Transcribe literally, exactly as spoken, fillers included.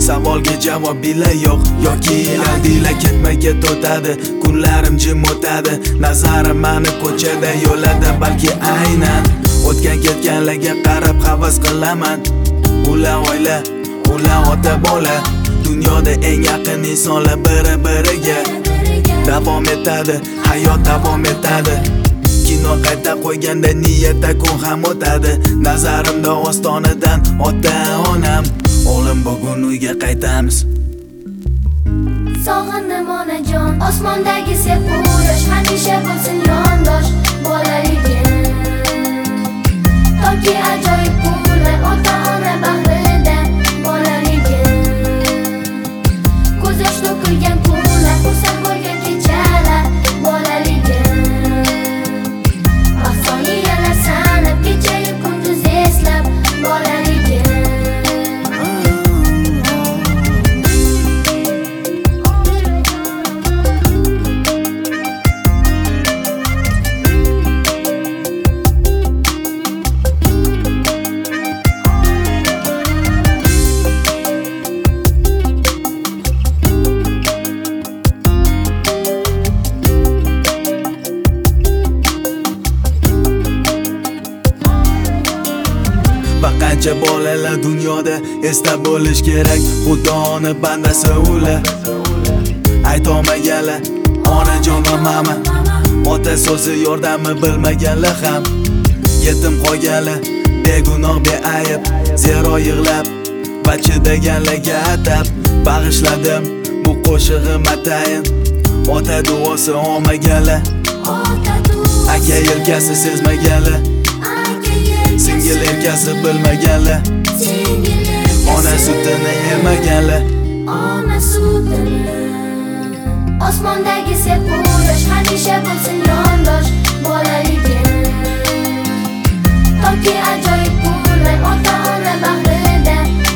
Savolga javob bila yo'q yoki aldila ketma ket o'tadi. Kunlarim jim o'tadi, nazarim mani ko'chada yo'lada. Balki aynan o'tgan ketganlarga qarab havas qilaman. Ular oila, ular ota bola, dunyoda eng yaqin insonlar biri-biriga. Davom etadi, hayot davom etadi. Kino qayta qo'yganda niyatda kun ham o'tadi. Nazarimda ostonadan ota-onam, o'g'lim bugun uyga qaytamiz. Sog'indim onajon, osmondagi sepuyosh hamisha bo'lsin yondosh bolaligim. Toki ajoyib kunlar ota-ona bag'rida bolaligim. Ko'z yosh to'kilgan kunlar, xursand bo'lgan kechalar bolaligim. Vaqtoniyalar sanab, kecha-yu kunduz eslab bolaligim. Qancha bolalar dunyoda esda bo'lish kerak, Xudoni bandasi ular. Aytolmaganlar onajon va mama, ota so'zi yordami bilmaganlar ham. Yetim qolganlar begunoh beayb, zero yig'lab va chidaganlarga atab bag'ishladim bu qo'shig'im atayin. Ota duosi olmaganlar, aka yelkasi sezmaganlar, singil erkasi bilmaganlar, ona sutini emaganlar. Ona sutini osmondagi sepuyosh hamisha bo'lsin yondosh bolaligim. Toki ajoyib kunlar ota-ona bag'rida